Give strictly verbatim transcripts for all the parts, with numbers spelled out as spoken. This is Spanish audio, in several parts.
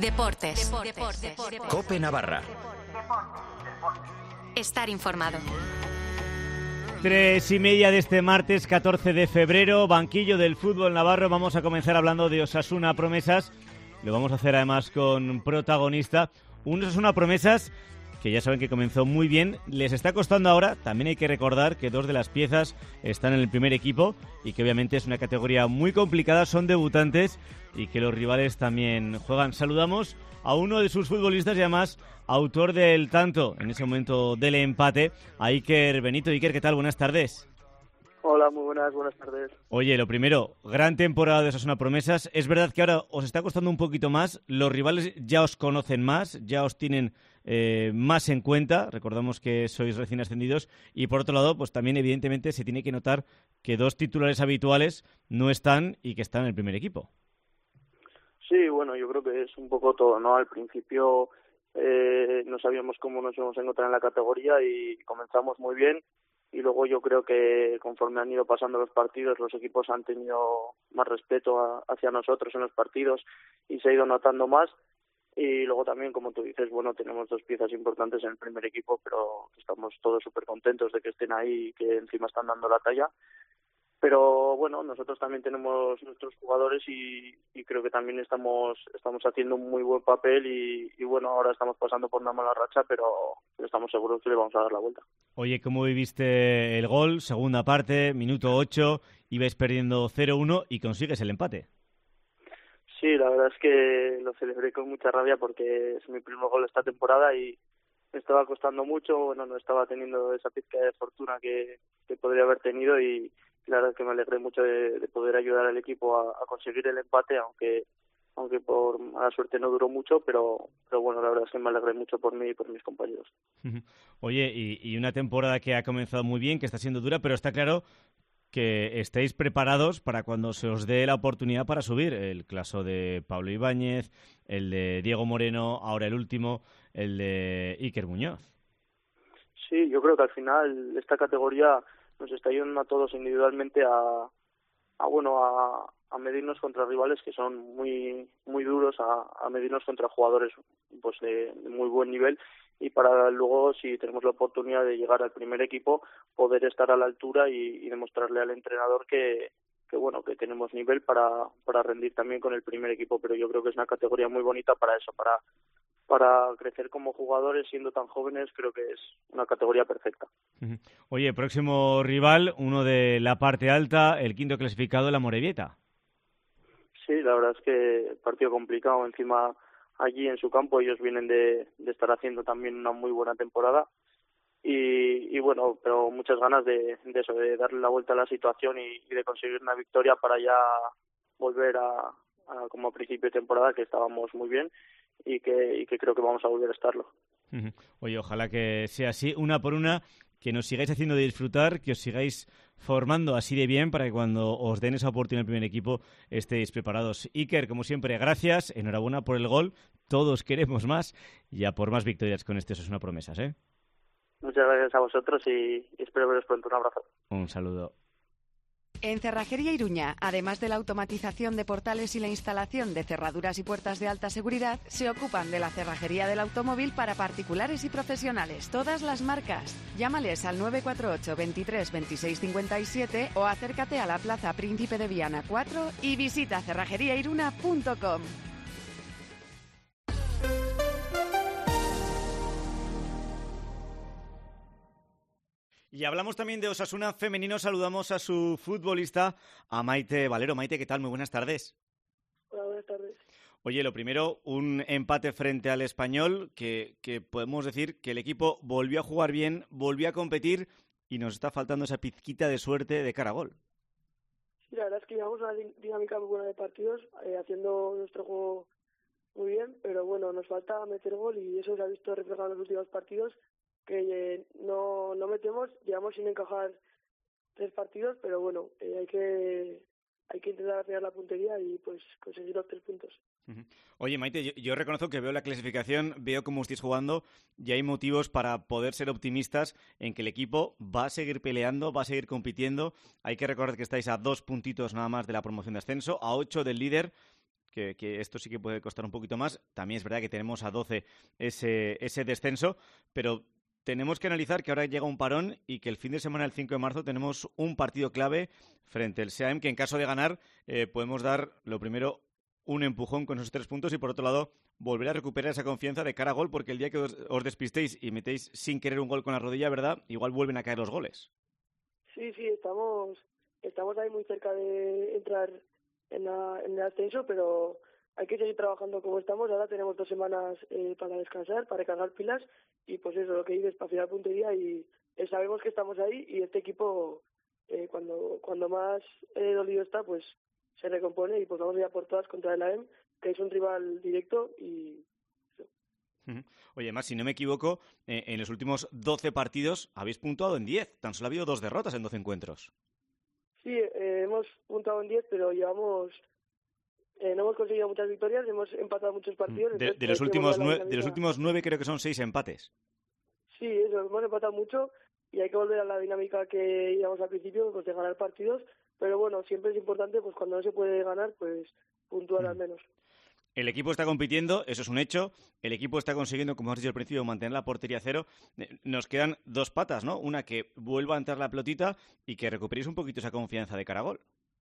Deportes. Deportes. Deportes. COPE Navarra. Estar informado. Tres y media de este martes catorce de febrero, banquillo del fútbol navarro. Vamos a comenzar hablando de Osasuna Promesas. Lo vamos a hacer además con protagonista. Un Osasuna Promesas que ya saben que comenzó muy bien. Les está costando ahora. También hay que recordar que dos de las piezas están en el primer equipo y que obviamente es una categoría muy complicada. Son debutantes y que los rivales también juegan. Saludamos a uno de sus futbolistas y además autor del tanto en ese momento del empate, a Iker Benito. Iker, ¿qué tal? Buenas tardes. Hola, muy buenas, buenas tardes. Oye, lo primero, gran temporada de Osasuna Promesas. Es verdad que ahora os está costando un poquito más. Los rivales ya os conocen más, ya os tienen eh, más en cuenta. Recordamos que sois recién ascendidos. Y por otro lado, pues también evidentemente se tiene que notar que dos titulares habituales no están y que están en el primer equipo. Sí, bueno, yo creo que es un poco todo, ¿no? Al principio eh, no sabíamos cómo nos íbamos a encontrar en la categoría y comenzamos muy bien. Y luego yo creo que conforme han ido pasando los partidos, los equipos han tenido más respeto a, hacia nosotros en los partidos y se ha ido notando más. Y luego también, como tú dices, bueno, tenemos dos piezas importantes en el primer equipo, pero estamos todos súper contentos de que estén ahí y que encima están dando la talla. Pero bueno, nosotros también tenemos nuestros jugadores y, y creo que también estamos estamos haciendo un muy buen papel y, y bueno, ahora estamos pasando por una mala racha, pero estamos seguros que le vamos a dar la vuelta. Oye, ¿cómo viviste el gol? Segunda parte, minuto ocho, ibais perdiendo cero uno y consigues el empate. Sí, la verdad es que lo celebré con mucha rabia porque es mi primer gol esta temporada y me estaba costando mucho, bueno, no estaba teniendo esa pizca de fortuna que, que podría haber tenido y la verdad es que me alegré mucho de, de poder ayudar al equipo a, a conseguir el empate, aunque aunque por mala suerte no duró mucho, pero pero bueno, la verdad es que me alegré mucho por mí y por mis compañeros. Oye, y, y una temporada que ha comenzado muy bien, que está siendo dura, pero está claro que estéis preparados para cuando se os dé la oportunidad para subir. El caso de Pablo Ibáñez, el de Diego Moreno, ahora el último, el de Iker Muñoz. Sí, yo creo que al final esta categoría nos está ayudando a todos individualmente a, a bueno a, a medirnos contra rivales que son muy muy duros, a, a medirnos contra jugadores pues de, de muy buen nivel y para luego, si tenemos la oportunidad de llegar al primer equipo, poder estar a la altura y, y demostrarle al entrenador que, que bueno que tenemos nivel para para rendir también con el primer equipo. Pero yo creo que es una categoría muy bonita para eso, para para crecer como jugadores siendo tan jóvenes. Creo que es una categoría perfecta. Oye, próximo rival, uno de la parte alta, el quinto clasificado, la Amorebieta. Sí, la verdad es que partido complicado. Encima allí en su campo ellos vienen de, de estar haciendo también una muy buena temporada y, y bueno, pero muchas ganas de, de eso, de darle la vuelta a la situación y, y de conseguir una victoria para ya volver a, a como a principio de temporada, que estábamos muy bien y que, y que creo que vamos a volver a estarlo. Oye, ojalá que sea así, una por una, que nos sigáis haciendo disfrutar, que os sigáis formando así de bien para que cuando os den esa oportunidad en el primer equipo estéis preparados. Iker, como siempre, gracias, enhorabuena por el gol, todos queremos más y a por más victorias con este Osasuna Promesas, ¿eh? Muchas gracias a vosotros y, y espero veros pronto. Un abrazo. Un saludo. En Cerrajería Iruña, además de la automatización de portales y la instalación de cerraduras y puertas de alta seguridad, se ocupan de la cerrajería del automóvil para particulares y profesionales, todas las marcas. Llámales al nueve cuatro ocho, veintitrés, veintiséis cincuenta y siete o acércate a la Plaza Príncipe de Viana cuatro y visita cerrajería iruna punto com. Y hablamos también de Osasuna femenino. Saludamos a su futbolista, a Maite Valero. Maite, ¿qué tal? Muy buenas tardes. Hola, buenas tardes. Oye, lo primero, un empate frente al Español, que, que podemos decir que el equipo volvió a jugar bien, volvió a competir y nos está faltando esa pizquita de suerte de cara a gol. Sí, la verdad es que llevamos una dinámica muy buena de partidos, eh, haciendo nuestro juego muy bien, pero bueno, nos falta meter gol y eso se ha visto reflejado en los últimos partidos, que eh, no, no metemos, llevamos sin encajar tres partidos, pero bueno, eh, hay que hay que intentar afinar la puntería y pues conseguir los tres puntos. Uh-huh. Oye, Maite, yo, yo reconozco que veo la clasificación, veo cómo estáis jugando y hay motivos para poder ser optimistas en que el equipo va a seguir peleando, va a seguir compitiendo. Hay que recordar que estáis a dos puntitos nada más de la promoción de ascenso, a ocho del líder. que, que esto sí que puede costar un poquito más. También es verdad que tenemos a doce ese, ese descenso, pero tenemos que analizar que ahora llega un parón y que el fin de semana del cinco de marzo tenemos un partido clave frente al S E A M, que en caso de ganar eh, podemos dar, lo primero, un empujón con esos tres puntos y, por otro lado, volver a recuperar esa confianza de cara a gol, porque el día que os, os despistéis y metéis sin querer un gol con la rodilla, ¿verdad?, igual vuelven a caer los goles. Sí, sí, estamos estamos ahí muy cerca de entrar en, la, en el ascenso, pero hay que seguir trabajando como estamos. Ahora tenemos dos semanas eh, para descansar, para recargar pilas, y pues eso, lo que dices, para afilar puntería, y eh, sabemos que estamos ahí, y este equipo, eh, cuando cuando más eh, dolido está, pues se recompone, y pues vamos a ir a por todas contra el A E M, que es un rival directo, y eso. Oye, además, si no me equivoco, eh, en los últimos doce partidos habéis puntuado en diez. Tan solo ha habido dos derrotas en doce encuentros. Sí, eh, hemos puntuado en diez, pero llevamos eh, no hemos conseguido muchas victorias, hemos empatado muchos partidos. De, de, los últimos nueve, de los últimos nueve creo que son seis empates. Sí, eso, hemos empatado mucho y hay que volver a la dinámica que íbamos al principio, pues de ganar partidos, pero bueno, siempre es importante, pues cuando no se puede ganar, pues puntuar mm. al menos. El equipo está compitiendo, eso es un hecho. El equipo está consiguiendo, como has dicho al principio, mantener la portería cero. Nos quedan dos patas, ¿no? Una, que vuelva a entrar la pelotita y que recuperéis un poquito esa confianza de cara a gol.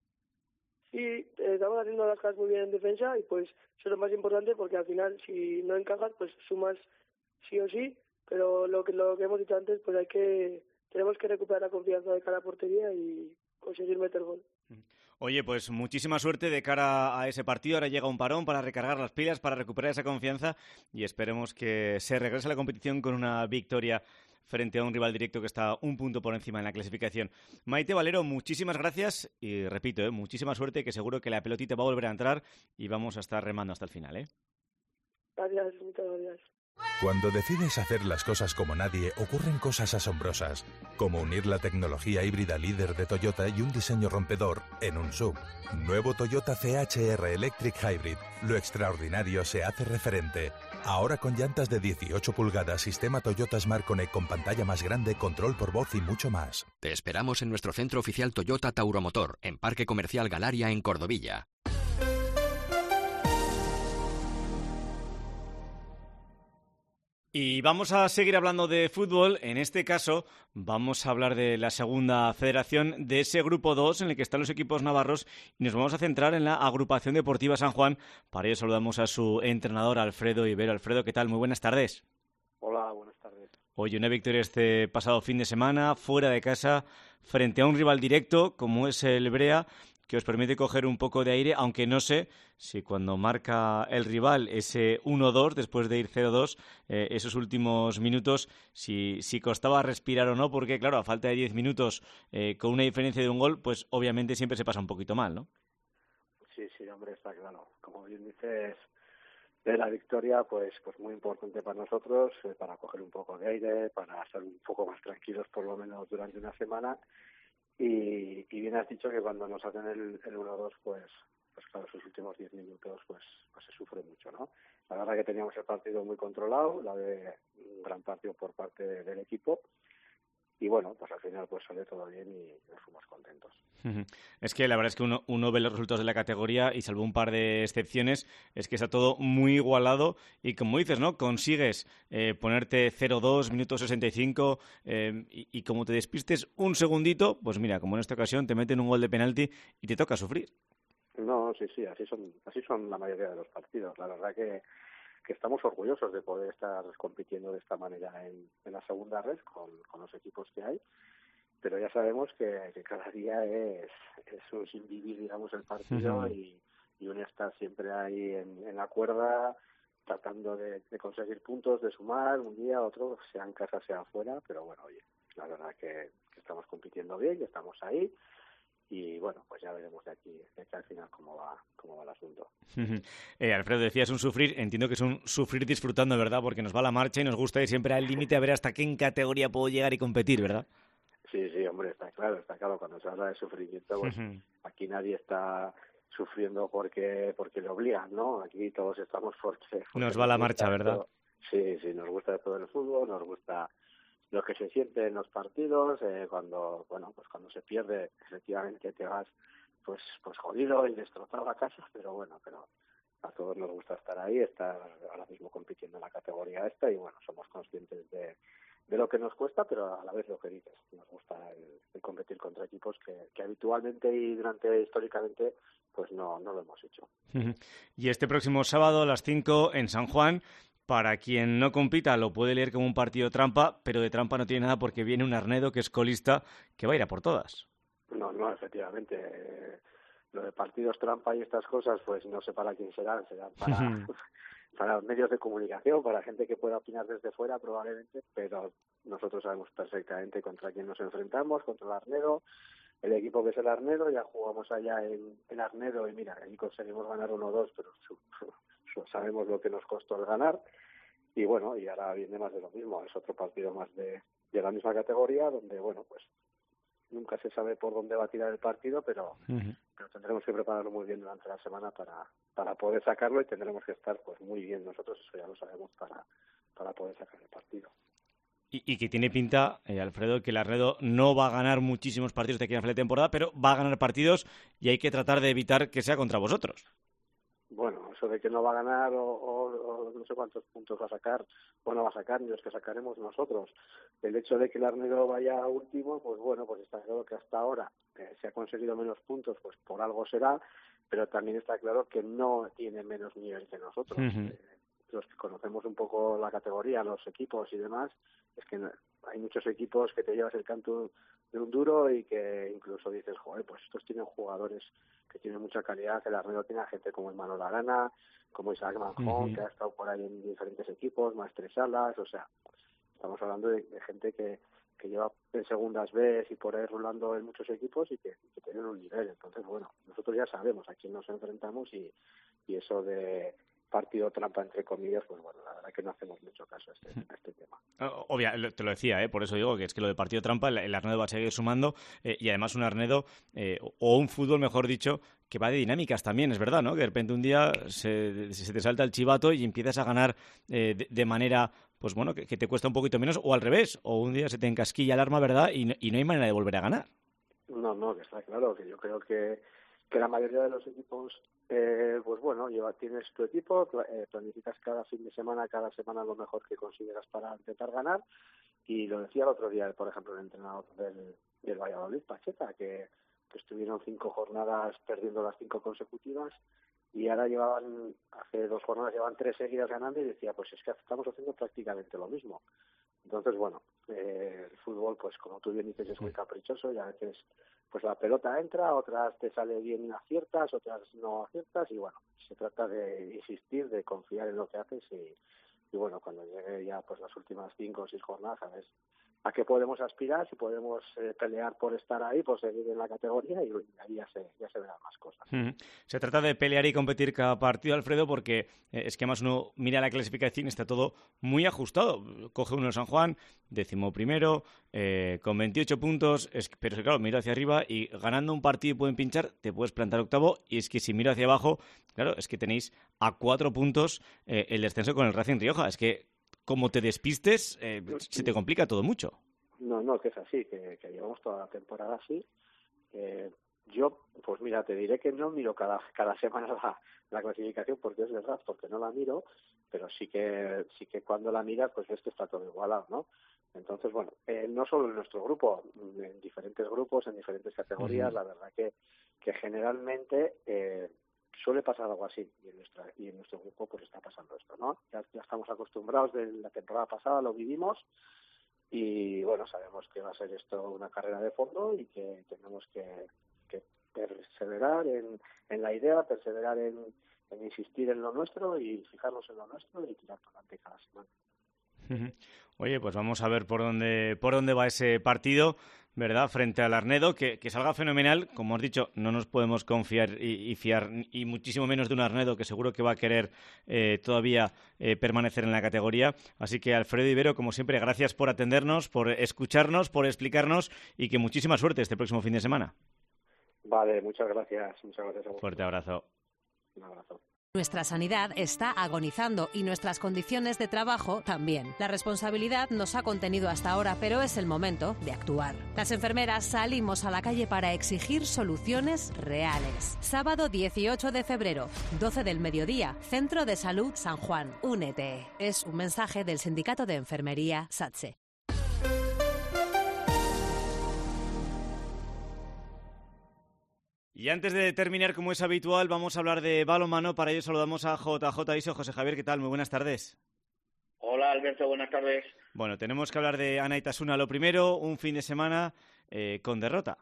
Sí, eh, estamos haciendo las cosas muy bien en defensa y pues eso es lo más importante, porque al final si no encajas, pues sumas sí o sí, pero lo que, lo que hemos dicho antes, pues hay que tenemos que recuperar la confianza de cara a portería y conseguir meter gol. Oye, pues muchísima suerte de cara a ese partido. Ahora llega un parón para recargar las pilas, para recuperar esa confianza y esperemos que se regrese a la competición con una victoria frente a un rival directo que está un punto por encima en la clasificación. Maite Valero, muchísimas gracias y repito, ¿eh? muchísima suerte, que seguro que la pelotita va a volver a entrar y vamos a estar remando hasta el final. ¿eh? Gracias, muchas gracias. Cuando decides hacer las cosas como nadie, ocurren cosas asombrosas, como unir la tecnología híbrida líder de Toyota y un diseño rompedor en un S U V. Nuevo Toyota C H R Electric Hybrid. Lo extraordinario se hace referente. Ahora con llantas de dieciocho pulgadas, sistema Toyota Smart Connect con pantalla más grande, control por voz y mucho más. Te esperamos en nuestro centro oficial Toyota Tauromotor, en Parque Comercial Galaria, en Cordovilla. Y vamos a seguir hablando de fútbol. En este caso vamos a hablar de la segunda federación, de ese grupo dos en el que están los equipos navarros, y nos vamos a centrar en la Agrupación Deportiva San Juan. Para ello saludamos a su entrenador, Alfredo Ibero. Alfredo, ¿qué tal? Muy buenas tardes. Hola, buenas tardes. Oye, una victoria este pasado fin de semana, fuera de casa, frente a un rival directo como es el Brea, que os permite coger un poco de aire, aunque no sé si cuando marca el rival ese uno dos, después de ir cero dos, eh, esos últimos minutos, si, si costaba respirar o no, porque claro, a falta de diez minutos, eh, con una diferencia de un gol, pues obviamente siempre se pasa un poquito mal, ¿no? Sí, sí, hombre, está claro. Como bien dices, de la victoria, pues pues muy importante para nosotros, eh, para coger un poco de aire, para estar un poco más tranquilos por lo menos durante una semana. Y, y bien has dicho que cuando nos hacen el, el uno dos, pues pues claro, sus últimos diez minutos pues pues se sufre mucho, ¿no? La verdad que teníamos el partido muy controlado, la de un gran partido por parte de, del equipo, y bueno, pues al final pues sale todo bien y nos fuimos contentos. Es que la verdad es que uno, uno ve los resultados de la categoría y salvo un par de excepciones, es que está todo muy igualado y como dices, ¿no? Consigues eh, ponerte cero dos, minuto sesenta y cinco eh, y, y como te despistes un segundito, pues mira, como en esta ocasión te meten un gol de penalti y te toca sufrir. No, sí, sí, así son, así son la mayoría de los partidos. La verdad que que estamos orgullosos de poder estar compitiendo de esta manera en, en la segunda red con, con los equipos que hay, pero ya sabemos que, que cada día es, es un sin vivir, digamos, el partido. Uh-huh. y, y uno está siempre ahí en, en la cuerda tratando de, de conseguir puntos, de sumar un día, otro, sea en casa, sea afuera, pero bueno, oye, la verdad que, que estamos compitiendo bien, que estamos ahí. Y bueno, pues ya veremos de aquí, de aquí al final cómo va, cómo va el asunto. eh, Alfredo, decías un sufrir, entiendo que es un sufrir disfrutando, ¿verdad? Porque nos va la marcha y nos gusta ir siempre al límite a ver hasta qué en categoría puedo llegar y competir, ¿verdad? Sí, sí, hombre, está claro, está claro. Cuando se habla de sufrimiento, pues uh-huh. aquí nadie está sufriendo porque porque le obligan, ¿no? Aquí todos estamos porque... porque nos va la marcha, ¿verdad? Todo. Sí, sí, nos gusta todo el fútbol, nos gusta lo que se siente en los partidos, eh, cuando bueno pues cuando se pierde efectivamente te vas pues pues jodido y destrozado a casa, pero bueno, pero a todos nos gusta estar ahí, estar ahora mismo compitiendo en la categoría esta y bueno, somos conscientes de, de lo que nos cuesta, pero a la vez lo que dices, nos gusta el, el competir contra equipos que, que habitualmente y durante históricamente pues no, no lo hemos hecho. Y este próximo sábado a las cinco en San Juan, para quien no compita lo puede leer como un partido trampa, pero de trampa no tiene nada porque viene un Arnedo que es colista que va a ir a por todas. No, no, efectivamente. Eh, lo de partidos trampa y estas cosas, pues no sé para quién serán, serán para, para los medios de comunicación, para gente que pueda opinar desde fuera probablemente, pero nosotros sabemos perfectamente contra quién nos enfrentamos, contra el Arnedo, el equipo que es el Arnedo, ya jugamos allá en, en Arnedo y mira, ahí conseguimos ganar uno dos, pero su, su, su, sabemos lo que nos costó el ganar. Y bueno, y ahora viene más de lo mismo, es otro partido más de, de la misma categoría, donde bueno, pues nunca se sabe por dónde va a tirar el partido, pero, uh-huh. pero tendremos que prepararlo muy bien durante la semana para, para poder sacarlo y tendremos que estar pues muy bien nosotros, eso ya lo sabemos, para, para poder sacar el partido. Y, y que tiene pinta, eh, Alfredo, que el Arnedo no va a ganar muchísimos partidos de aquí a final de temporada, pero va a ganar partidos y hay que tratar de evitar que sea contra vosotros. Bueno, eso de que no va a ganar o, o, o no sé cuántos puntos va a sacar o no va a sacar, ni los que sacaremos nosotros. El hecho de que el Arnedo vaya último, pues bueno, pues está claro que hasta ahora eh, se ha conseguido menos puntos, pues por algo será, pero también está claro que no tiene menos nivel que nosotros. Uh-huh. Eh, los que conocemos un poco la categoría, los equipos y demás, es que no, hay muchos equipos que te llevas el canto de un duro y que incluso dices, joder, pues estos tienen jugadores que tienen mucha calidad, que el Arnedo tiene a gente como Imanol Arana, como Isaac Manjón, uh-huh. que ha estado por ahí en diferentes equipos, Maestres Salas, o sea, estamos hablando de, de gente que, que lleva en segundas B y por ahí rulando en muchos equipos y que, que tienen un nivel. Entonces, bueno, nosotros ya sabemos a quién nos enfrentamos y, y eso de partido trampa, entre comillas, pues bueno, la verdad que no hacemos mucho caso a este, a este tema. Obvia, te lo decía, ¿eh? Por eso digo que es que lo de partido trampa, el, el Arnedo va a seguir sumando eh, y además un Arnedo, eh, o un fútbol, mejor dicho, que va de dinámicas también, es verdad, ¿no? Que de repente un día se, se te salta el chivato y empiezas a ganar eh, de, de manera, pues bueno, que, que te cuesta un poquito menos, o al revés, o un día se te encasquilla el arma, ¿verdad? Y no, y no hay manera de volver a ganar. No, no, que está claro, que yo creo que que la mayoría de los equipos, eh, pues bueno, lleva, tienes tu equipo, eh, planificas cada fin de semana, cada semana lo mejor que consideras para intentar ganar, y lo decía el otro día, por ejemplo, el entrenador del, del Valladolid, Pacheta, que, que estuvieron cinco jornadas perdiendo las cinco consecutivas, y ahora llevaban, hace dos jornadas llevan tres seguidas ganando, y decía, pues es que estamos haciendo prácticamente lo mismo. Entonces, bueno, eh, el fútbol, pues como tú bien dices, es muy caprichoso y a veces pues la pelota entra, otras te sale bien y aciertas, otras no aciertas y bueno, se trata de insistir, de confiar en lo que haces y, y bueno, cuando llegue ya pues las últimas cinco o seis jornadas, a ver a qué podemos aspirar, si podemos eh, pelear por estar ahí, por seguir en la categoría y ahí ya se, ya se verán más cosas. Mm. Se trata de pelear y competir cada partido, Alfredo, porque eh, es que además uno mira la clasificación y está todo muy ajustado. Coge uno el San Juan, décimo primero, eh, con veintiocho puntos, es, pero es que claro, miro hacia arriba y ganando un partido pueden pinchar, te puedes plantar octavo y es que si miro hacia abajo, claro, es que tenéis a cuatro puntos eh, el descenso con el Racing Rioja, es que como te despistes, eh, se te complica todo mucho. No, no, que es así, que, que llevamos toda la temporada así. Eh, yo, pues mira, te diré que no miro cada cada semana la, la clasificación, porque es verdad, porque no la miro, pero sí que sí que cuando la miras, pues ves que está todo igualado, ¿no? Entonces, bueno, eh, no solo en nuestro grupo, en diferentes grupos, en diferentes categorías, uh-huh. la verdad que, que generalmente eh, suele pasar algo así, y en nuestra y en nuestro grupo pues está pasando esto, ¿no? Ya, ya estamos acostumbrados, de la temporada pasada lo vivimos y bueno, sabemos que va a ser esto una carrera de fondo y que tenemos que, que perseverar en, en la idea, perseverar en, en insistir en lo nuestro y fijarnos en lo nuestro y tirar para adelante cada semana. Oye, pues vamos a ver por dónde por dónde va ese partido, ¿verdad? Frente al Arnedo, que, que salga fenomenal. Como has dicho, no nos podemos confiar y, y fiar, y muchísimo menos de un Arnedo que seguro que va a querer eh, todavía eh, permanecer en la categoría. Así que, Alfredo Ibero, como siempre, gracias por atendernos, por escucharnos, por explicarnos y que muchísima suerte este próximo fin de semana. Vale, muchas gracias. Muchas gracias a vosotros. Fuerte abrazo. Un abrazo. Nuestra sanidad está agonizando y nuestras condiciones de trabajo también. La responsabilidad nos ha contenido hasta ahora, pero es el momento de actuar. Las enfermeras salimos a la calle para exigir soluciones reales. Sábado dieciocho de febrero, doce del mediodía, Centro de Salud San Juan. Únete. Es un mensaje del Sindicato de Enfermería SATSE. Y antes de terminar, como es habitual, vamos a hablar de balonmano. Para ello saludamos a J J Iso. José Javier, ¿qué tal? Muy buenas tardes. Hola, Alberto, buenas tardes. Bueno, tenemos que hablar de Anaitasuna. Lo primero, un fin de semana eh, con derrota.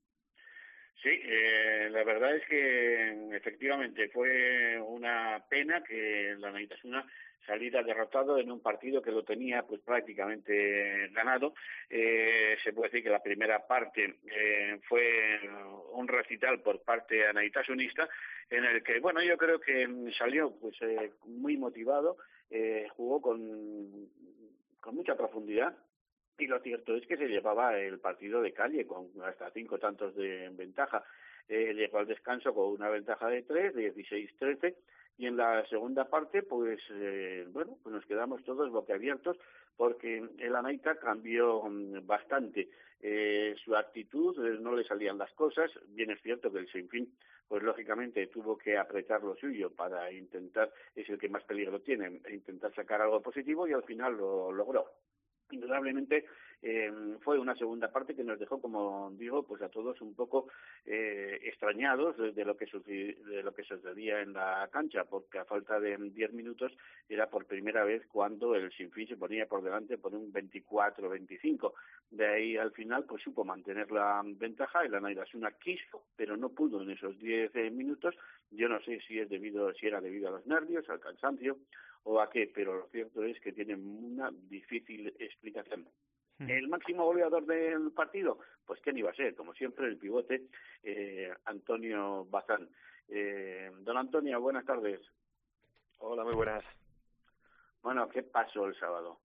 Sí, eh, la verdad es que efectivamente fue una pena que la Anaitasuna saliera derrotado en un partido que lo tenía pues prácticamente ganado. Eh, se puede decir que la primera parte eh, fue un recital por parte anaitasunista en el que, bueno, yo creo que salió pues eh, muy motivado, eh, jugó con, con mucha profundidad. Y lo cierto es que se llevaba el partido de calle con hasta cinco tantos de ventaja. Eh, llegó al descanso con una ventaja de tres, de dieciséis trece, y en la segunda parte, pues eh, bueno, pues nos quedamos todos boquiabiertos porque el Anaita cambió bastante eh, su actitud, eh, no le salían las cosas. Bien es cierto que el Sinfín, pues lógicamente tuvo que apretar lo suyo para intentar, es el que más peligro tiene, intentar sacar algo positivo y al final lo logró. Indudablemente eh, fue una segunda parte que nos dejó, como digo, pues a todos un poco eh, extrañados de, de lo que sucedía, de lo que sucedía en la cancha, porque a falta de diez minutos era por primera vez cuando el Sinfín se ponía por delante por un veinticuatro veinticinco. De ahí al final pues supo mantener la ventaja. El Anaitasuna quiso, pero no pudo en esos diez minutos. Yo no sé si es debido, si era debido a los nervios, al cansancio o a qué, pero lo cierto es que tienen una difícil explicación. El máximo goleador del partido, pues quién iba a ser, como siempre, el pivote eh, Antonio Bazán. Eh, don Antonio, buenas tardes. Hola, muy buenas. Bueno, ¿qué pasó el sábado?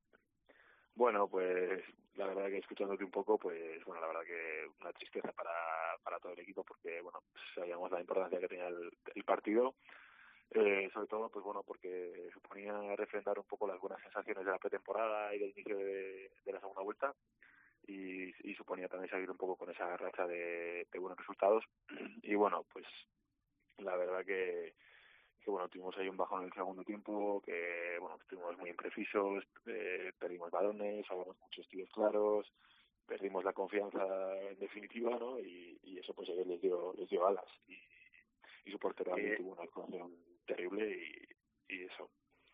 Bueno, pues la verdad que escuchándote un poco, pues bueno, la verdad que una tristeza para, para todo el equipo porque, bueno, sabíamos la importancia que tenía el, el partido. Eh, sobre todo, pues bueno, porque suponía refrendar un poco las buenas sensaciones de la pretemporada y del inicio de, de la segunda vuelta y, y suponía también seguir un poco con esa racha de, de buenos resultados y bueno, pues la verdad que, que bueno, tuvimos ahí un bajón en el segundo tiempo, que bueno, estuvimos muy imprecisos, eh, perdimos balones, hagamos muchos tiros claros, perdimos la confianza en definitiva, ¿no? Y, y eso pues les dio, les dio alas y, y su portero eh, tuvo una actuación terrible y, y eso.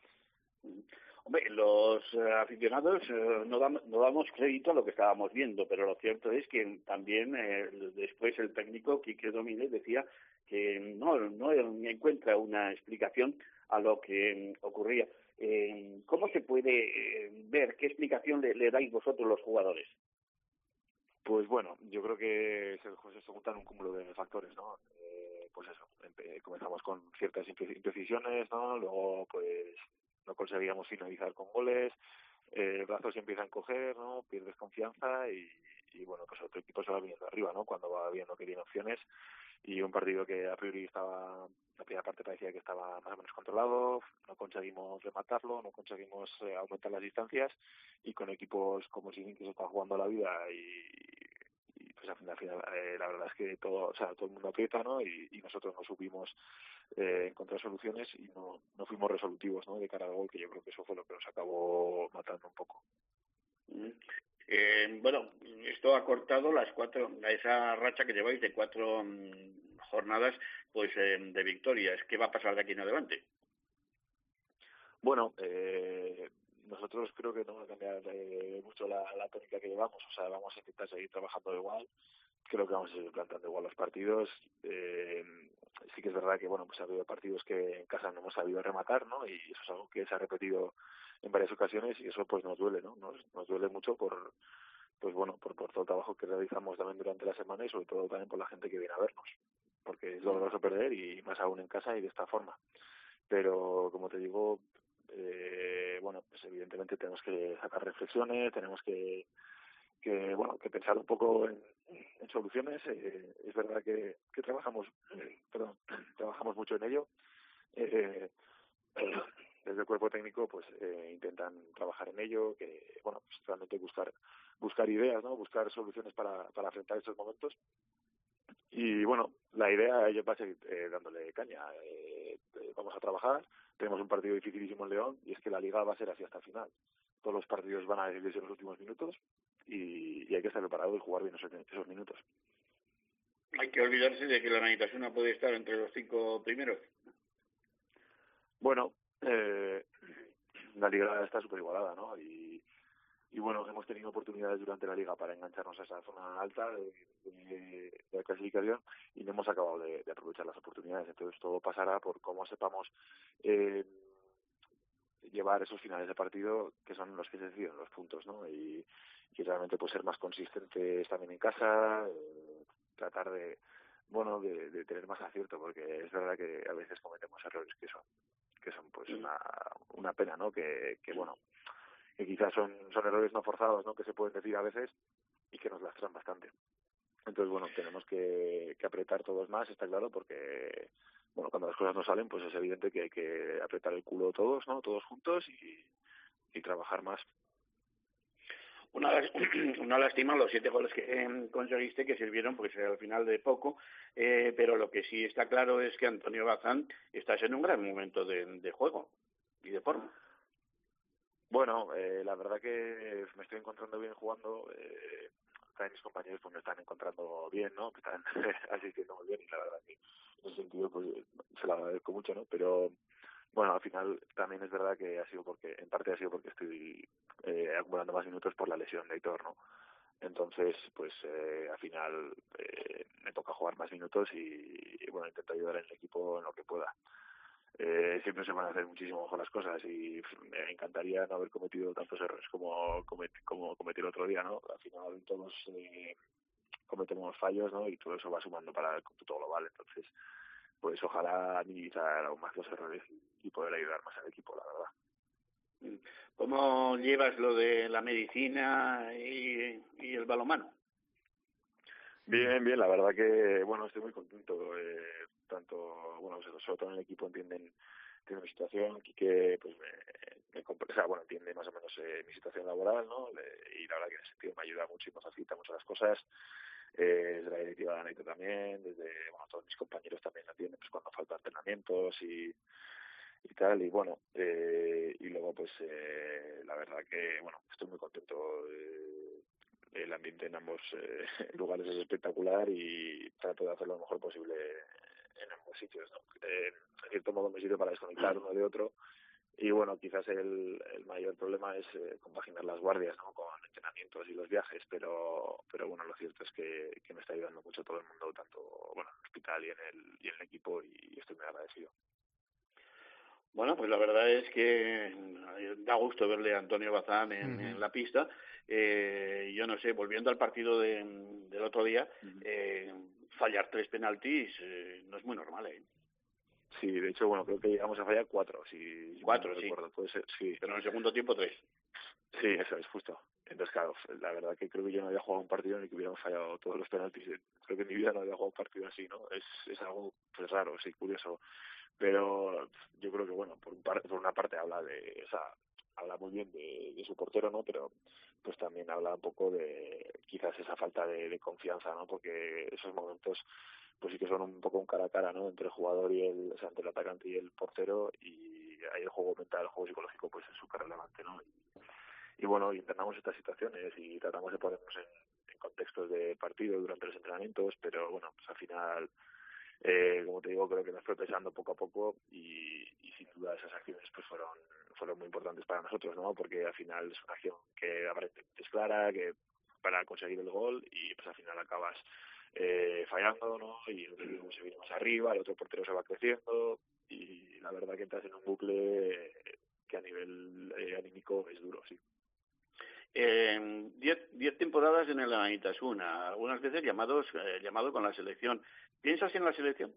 Hombre, los eh, aficionados eh, no, damos, no damos crédito a lo que estábamos viendo, pero lo cierto es que también eh, después el técnico Quique Domínguez decía que no, no encuentra una explicación a lo que ocurría. Eh, ¿Cómo se puede eh, ver? ¿Qué explicación le, le dais vosotros los jugadores? Pues bueno, yo creo que se, se juntan un cúmulo de factores, ¿no? Eh, pues eso, comenzamos con ciertas imprecisiones, ¿no? Luego, pues, no conseguíamos finalizar con goles, eh, el brazo se empieza a encoger, ¿no? Pierdes confianza y, y, bueno, pues otro equipo se va viniendo arriba, ¿no? Cuando va viendo que tiene opciones y un partido que a priori estaba, la primera parte parecía que estaba más o menos controlado, no conseguimos rematarlo, no conseguimos eh, aumentar las distancias y con equipos como Sigin que se está jugando la vida y, y pues al final, al final eh, la verdad es que todo, o sea, todo el mundo aprieta, ¿no? Y, y nosotros no supimos eh, encontrar soluciones y no, no fuimos resolutivos, ¿no? De cara al gol, que yo creo que eso fue lo que nos acabó matando un poco. Mm. Eh, bueno, esto ha cortado las cuatro, esa racha que lleváis de cuatro um, jornadas, pues eh, de victorias. ¿Qué va a pasar de aquí en adelante? Bueno, eh, nosotros creo que no va a cambiar eh, mucho la, la tónica que llevamos. O sea, vamos a intentar seguir trabajando igual. Creo que vamos a seguir plantando igual los partidos. Eh, sí que es verdad que, bueno, pues ha habido partidos que en casa no hemos sabido rematar, ¿no? Y eso es algo que se ha repetido en varias ocasiones y eso pues nos duele, ¿no? Nos, nos duele mucho por, pues bueno, por, por todo el trabajo que realizamos también durante la semana y sobre todo también por la gente que viene a vernos, porque es doloroso perder y más aún en casa y de esta forma. Pero, como te digo, eh, bueno, pues evidentemente tenemos que sacar reflexiones, tenemos que, que bueno, que pensar un poco en, en soluciones. Eh, es verdad que, que trabajamos, eh, perdón, trabajamos mucho en ello. eh, desde el cuerpo técnico pues eh, intentan trabajar en ello, que bueno, pues realmente buscar buscar ideas, ¿no? Buscar soluciones para, para afrontar estos momentos. Y bueno, la idea es va a seguir eh, dándole caña. Eh, eh, vamos a trabajar, tenemos un partido dificilísimo en León y es que la Liga va a ser así hasta el final. Todos los partidos van a decidirse en los últimos minutos y, y hay que estar preparado y jugar bien esos, esos minutos. Hay que olvidarse de que la Naitasuna puede estar entre los cinco primeros. Bueno, eh, la Liga está súper igualada, ¿no? Y, y bueno, hemos tenido oportunidades durante la Liga para engancharnos a esa zona alta de, de, de la clasificación y no hemos acabado de, de aprovechar las oportunidades. Entonces todo pasará por cómo sepamos eh, llevar esos finales de partido que son los que se deciden los puntos, ¿no? Y, y realmente pues ser más consistentes también en casa, eh, tratar de, bueno, de, de tener más acierto, porque es verdad que a veces cometemos errores que son que son pues una, una pena, ¿no? Que, que bueno, que quizás son, son errores no forzados, ¿no? Que se pueden decir a veces y que nos lastran bastante. Entonces, bueno, tenemos que, que apretar todos más, está claro, porque, bueno, cuando las cosas no salen, pues es evidente que hay que apretar el culo todos, ¿no? Todos juntos y, y trabajar más. Una, una lástima los siete goles que eh, conseguiste, que sirvieron porque al final de poco, eh, pero lo que sí está claro es que Antonio Bazán está en un gran momento de, de juego y de forma. Bueno, eh, la verdad que me estoy encontrando bien jugando, eh, también mis compañeros pues me están encontrando bien, ¿no? Que están asistiendo muy bien y la verdad que en ese sentido pues se lo agradezco mucho, ¿no? Pero bueno, al final también es verdad que ha sido porque, en parte ha sido porque estoy eh, acumulando más minutos por la lesión de Aitor, ¿no? Entonces, pues eh, al final eh, me toca jugar más minutos y, y bueno, intento ayudar en el equipo en lo que pueda. Eh, siempre se van a hacer muchísimo mejor las cosas y me encantaría no haber cometido tantos errores como, comet, como cometí el otro día, ¿no? Al final todos eh, cometemos fallos, ¿no? Y todo eso va sumando para el cómputo global, entonces pues ojalá minimizar aún más los errores y, y poder ayudar más al equipo, la verdad. ¿Cómo llevas lo de la medicina y, y el balonmano? Bien, bien, la verdad que, bueno, estoy muy contento. Eh, tanto, bueno, sobre todo en el equipo entienden, entienden mi situación, que pues me, me o sea, bueno, entiende más o menos eh, mi situación laboral, ¿no? Le, y la verdad que en ese sentido me ayuda mucho y me facilita mucho las cosas. Eh, desde la directiva de Anaito también, desde, bueno, todos mis compañeros también entienden pues cuando faltan entrenamientos y y tal, y bueno, eh, y luego pues eh, la verdad que, bueno, estoy muy contento. Eh, el ambiente en ambos eh, lugares es espectacular y trato de hacer lo mejor posible en ambos sitios, ¿no? Eh, en cierto modo me sirve para desconectar uno de otro y bueno, quizás el, el mayor problema es eh, compaginar las guardias, ¿no? Con entrenamientos y los viajes, pero pero bueno, lo cierto es que, que me está ayudando mucho todo el mundo, tanto bueno en el hospital y en el, y en el equipo, y estoy muy agradecido. Bueno, pues la verdad es que da gusto verle a Antonio Bazán en, uh-huh. en la pista. Eh, yo no sé, volviendo al partido de, del otro día, uh-huh. eh, fallar tres penaltis eh, no es muy normal, ¿eh? Sí, de hecho, bueno, creo que llegamos a fallar cuatro, si, si cuatro, no sí. recuerdo. Puede ser, sí. Pero en el segundo tiempo tres. Sí, eso es, justo. Entonces, claro, la verdad que creo que yo no había jugado un partido en el que hubiéramos fallado todos los penaltis. Creo que en mi vida no había jugado un partido así, ¿no? Es, es algo pues raro, sí, curioso. Pero yo creo que, bueno, por, un par, por una parte habla de, o sea, habla muy bien de, de su portero, ¿no? Pero pues también habla un poco de quizás esa falta de, de confianza, ¿no? Porque esos momentos pues sí que son un poco un cara a cara, ¿no? Entre el jugador y el, o sea, entre el atacante y el portero, y ahí el juego mental, el juego psicológico pues es súper relevante, ¿no? Y, y bueno, intentamos estas situaciones y tratamos de ponernos en, en contextos de partido durante los entrenamientos, pero bueno, pues al final Eh, como te digo, creo que nos fue pesando poco a poco y, y sin duda esas acciones pues fueron fueron muy importantes para nosotros, ¿no? Porque al final es una acción que aparentemente es clara, que para conseguir el gol, y pues al final acabas eh, fallando, ¿no? Y el otro se viene más arriba, el otro portero se va creciendo y la verdad que entras en un bucle eh, que a nivel eh, anímico es duro, sí. Eh, diez, diez temporadas en el Anaitasuna, algunas veces llamados eh, llamado con la selección. ¿Piensas en la selección?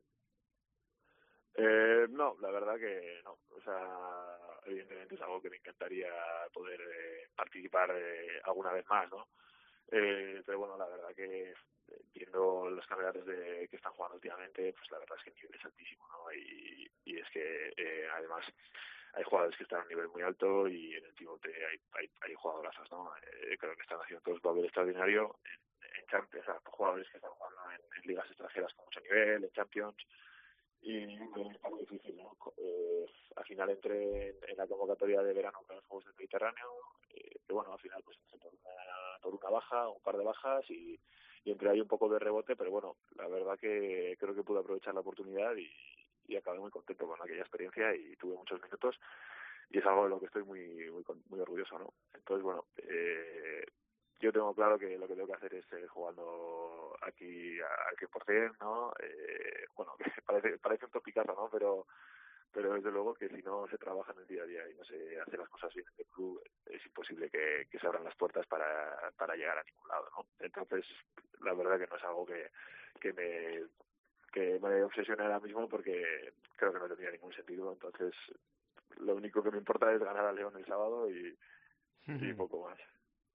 Eh, no, la verdad que no. O sea, evidentemente es algo que me encantaría poder eh, participar eh, alguna vez más, ¿no? Eh, pero bueno, la verdad que viendo los candidatos de, que están jugando últimamente, pues la verdad es que el nivel es altísimo, ¿no? Y, y es que eh, además hay jugadores que están a un nivel muy alto y en el pivote hay, hay, hay jugadorazos, ¿no? Eh, creo que están haciendo todo un papel extraordinario en, en Champions, o sea, jugadores que están jugando en, en ligas extranjeras con mucho nivel, en Champions, y es muy difícil, ¿no? Eh, al final entré en, en la convocatoria de verano para los Juegos del Mediterráneo, eh, que bueno, al final pues entré por una, por una baja, un par de bajas y, y entré ahí un poco de rebote, pero bueno, la verdad que creo que pude aprovechar la oportunidad y, y acabé muy contento con aquella experiencia y tuve muchos minutos y es algo de lo que estoy muy muy, muy orgulloso, ¿no? Entonces, bueno, eh, yo tengo claro que lo que tengo que hacer es seguir jugando aquí al cien por ciento, ¿no? Eh, bueno, parece, parece un topicazo, ¿no? Pero pero desde luego que si no se trabaja en el día a día y no se hace las cosas bien en el club, es imposible que, que se abran las puertas para, para llegar a ningún lado, ¿no? Entonces, la verdad que no es algo que, que me que me obsesione ahora mismo porque creo que no tendría ningún sentido. Entonces, lo único que me importa es ganar a León el sábado y, y poco más.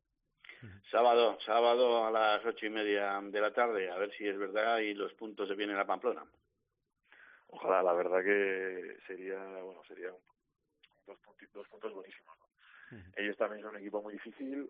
Sábado, sábado a las ocho y media de la tarde, a ver si es verdad y los puntos se vienen a Pamplona. Ojalá, la verdad que sería, bueno, sería dos, puntos, dos puntos buenísimos, ¿no? Uh-huh. Ellos también son un equipo muy difícil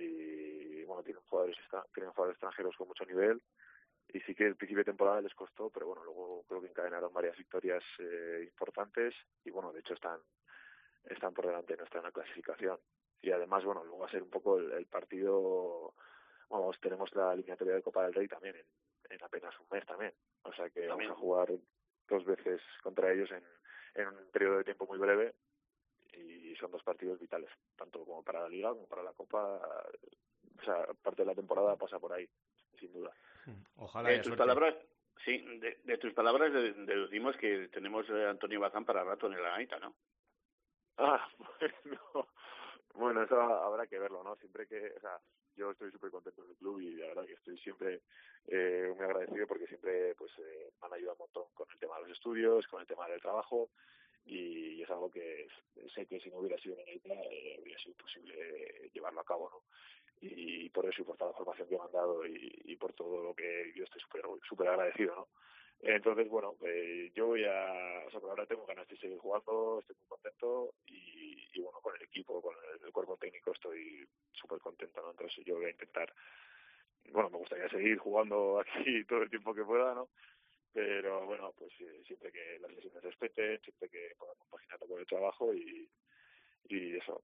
y, bueno, tienen jugadores, tienen jugadores extranjeros con mucho nivel y sí que el principio de temporada les costó, pero bueno, luego creo que encadenaron varias victorias eh, importantes y, bueno, de hecho están están por delante nuestra en la clasificación. Y además, bueno, luego va a ser un poco el, el partido, vamos, tenemos la eliminatoria de Copa del Rey también en, en apenas un mes también, o sea que también vamos a jugar dos veces contra ellos en, en un periodo de tiempo muy breve y son dos partidos vitales, tanto como para la Liga como para la Copa. O sea, parte de la temporada pasa por ahí, sin duda. Ojalá. De tus suerte. palabras, sí, de, de tus palabras deducimos que tenemos a Antonio Bazán para rato en la ganita, ¿no? Ah, bueno, bueno, eso habrá que verlo, ¿no? Siempre que, o sea, yo estoy súper contento en el club y la verdad que estoy siempre eh, muy agradecido porque siempre pues eh, me han ayudado un montón con el tema de los estudios, con el tema del trabajo y es algo que sé que si no hubiera sido en el eh, hubiera sido imposible llevarlo a cabo, ¿no? Y por eso y por toda la formación que me han dado y, y por todo lo que yo estoy súper súper agradecido, ¿no? Entonces, bueno, eh, yo voy a... O sea, por ahora tengo ganas de seguir jugando, estoy muy contento y, y bueno, con el equipo, con el, el cuerpo técnico estoy súper contento, ¿no? Entonces yo voy a intentar... Bueno, me gustaría seguir jugando aquí todo el tiempo que pueda, ¿no? Pero bueno, pues eh, siempre que las lesiones respeten, siempre que pueda compaginarlo con el trabajo y, y eso.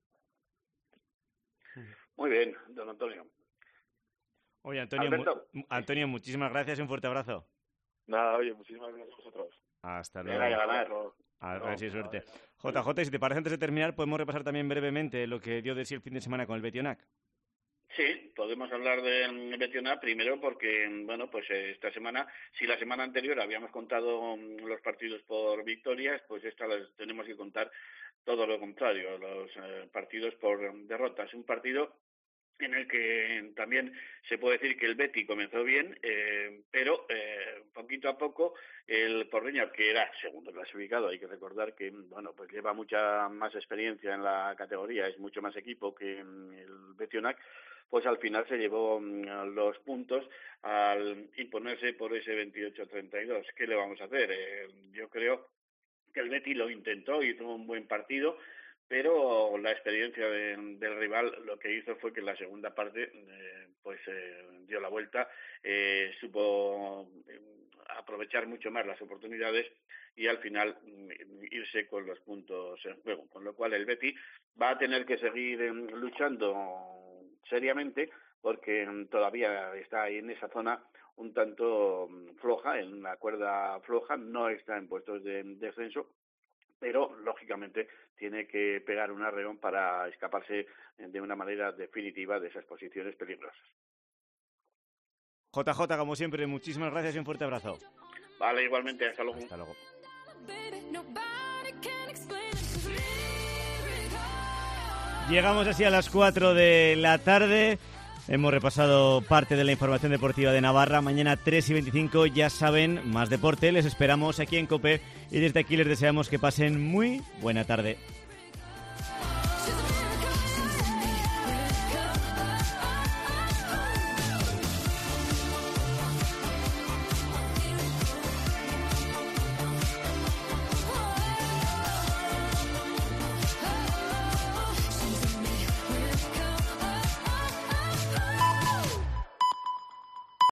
Muy bien, don Antonio. Oye, Antonio, mu- Antonio, muchísimas gracias y un fuerte abrazo. Nada, oye, muchísimas gracias a vosotros. Hasta luego. Venga, a ganar. A ver si hay suerte. J J, si te parece, antes de terminar, podemos repasar también brevemente lo que dio de sí el fin de semana con el Betionac. Sí, podemos hablar del Betionac primero porque, bueno, pues esta semana, si la semana anterior habíamos contado los partidos por victorias, pues esta las tenemos que contar todo lo contrario, los eh, partidos por derrotas. Un partido en el que también se puede decir que el Betis comenzó bien, eh, pero eh, poquito a poco el Porriño, que era segundo clasificado, hay que recordar que bueno pues lleva mucha más experiencia en la categoría, es mucho más equipo que el Betionac, pues al final se llevó los puntos al imponerse por ese veintiocho a treinta y dos. ¿Qué le vamos a hacer? Eh, yo creo que el Betis lo intentó, hizo un buen partido, pero la experiencia de, del rival lo que hizo fue que en la segunda parte eh, pues eh, dio la vuelta, eh, supo eh, aprovechar mucho más las oportunidades y al final eh, irse con los puntos en juego, con lo cual el Betis va a tener que seguir eh, luchando seriamente porque eh, todavía está ahí en esa zona un tanto floja, en la cuerda floja, no está en puestos de descenso, pero lógicamente tiene que pegar un arreón para escaparse de una manera definitiva de esas posiciones peligrosas. J J, como siempre, muchísimas gracias y un fuerte abrazo. Vale, igualmente, hasta luego. Hasta luego. Llegamos así a las cuatro de la tarde. Hemos repasado parte de la información deportiva de Navarra. Mañana tres y veinticinco, ya saben, más deporte. Les esperamos aquí en COPE y desde aquí les deseamos que pasen muy buena tarde.